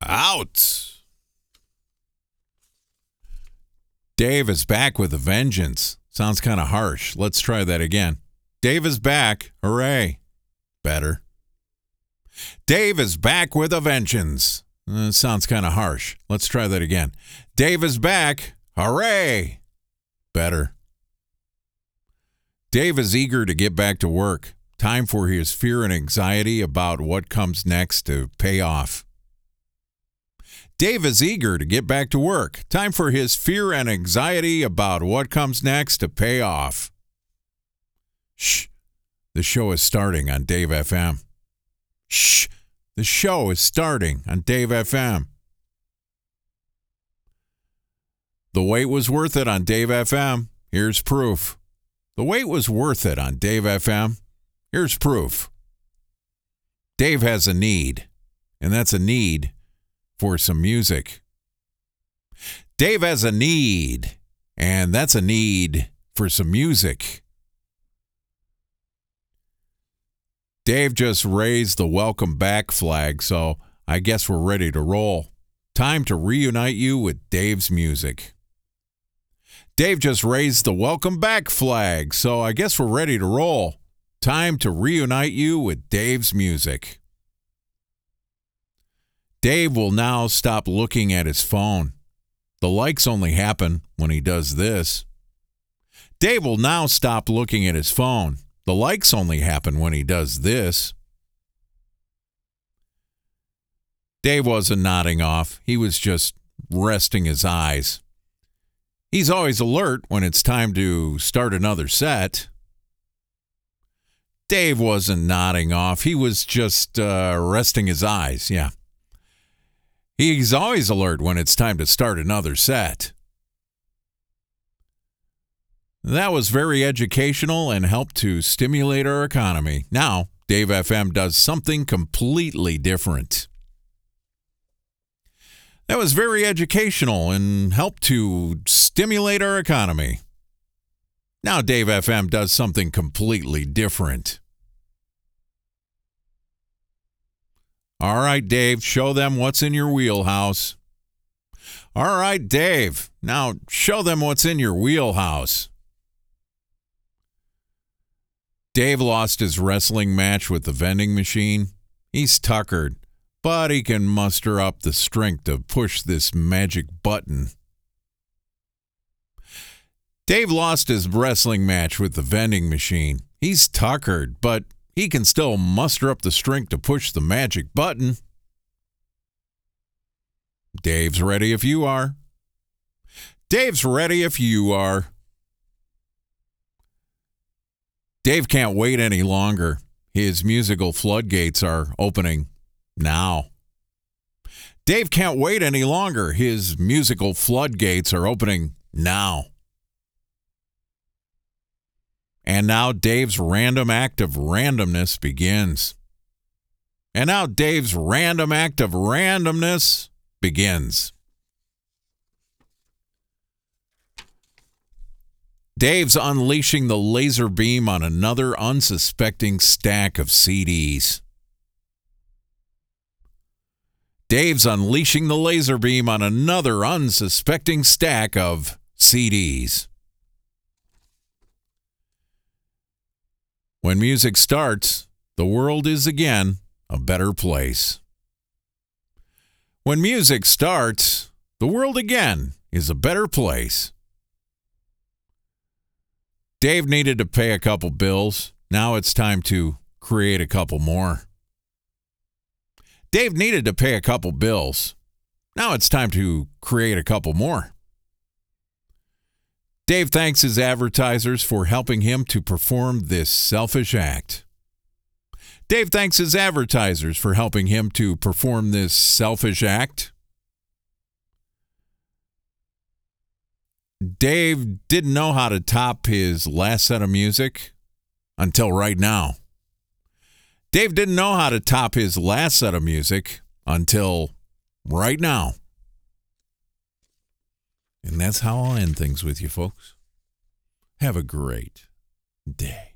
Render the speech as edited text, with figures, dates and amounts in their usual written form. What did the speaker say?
Out. Dave is back with a vengeance. Sounds kind of harsh. Let's try that again. Dave is back. Hooray. Better. Dave is back with a vengeance. Sounds kind of harsh. Let's try that again. Dave is back. Hooray. Better. Dave is eager to get back to work. Time for his fear and anxiety about what comes next to pay off. Dave is eager to get back to work. Time for his fear and anxiety about what comes next to pay off. Shh. The show is starting on Dave FM. Shh. The show is starting on Dave FM. The wait was worth it on Dave FM. Here's proof. The wait was worth it on Dave FM. Here's proof. Dave has a need, and that's a need for some music. Dave has a need, and that's a need for some music. Dave just raised the welcome back flag, so I guess we're ready to roll. Time to reunite you with Dave's music. Dave just raised the welcome back flag, so I guess we're ready to roll. Time to reunite you with Dave's music. Dave will now stop looking at his phone. The likes only happen when he does this. Dave will now stop looking at his phone. The likes only happen when he does this. Dave wasn't nodding off. He was just resting his eyes. He's always alert when it's time to start another set. Dave wasn't nodding off. He was just resting his eyes, yeah. He's always alert when it's time to start another set. That was very educational and helped to stimulate our economy. Now, Dave FM does something completely different. That was very educational and helped to stimulate our economy. Now, Dave FM does something completely different. All right, Dave, show them what's in your wheelhouse. All right, Dave, now show them what's in your wheelhouse. Dave lost his wrestling match with the vending machine. He's tuckered, but he can muster up the strength to push this magic button. Dave lost his wrestling match with the vending machine. He's tuckered, but he can still muster up the strength to push the magic button. Dave's ready if you are. Dave's ready if you are. Dave can't wait any longer. His musical floodgates are opening now. Dave can't wait any longer. His musical floodgates are opening now. And now Dave's random act of randomness begins. And now Dave's random act of randomness begins. Dave's unleashing the laser beam on another unsuspecting stack of CDs. Dave's unleashing the laser beam on another unsuspecting stack of CDs. When music starts, the world is again a better place. When music starts, the world again is a better place. Dave needed to pay a couple bills. Now it's time to create a couple more. Dave needed to pay a couple bills. Now it's time to create a couple more. Dave thanks his advertisers for helping him to perform this selfish act. Dave thanks his advertisers for helping him to perform this selfish act. Dave didn't know how to top his last set of music until right now. Dave didn't know how to top his last set of music until right now. And that's how I'll end things with you, folks. Have a great day.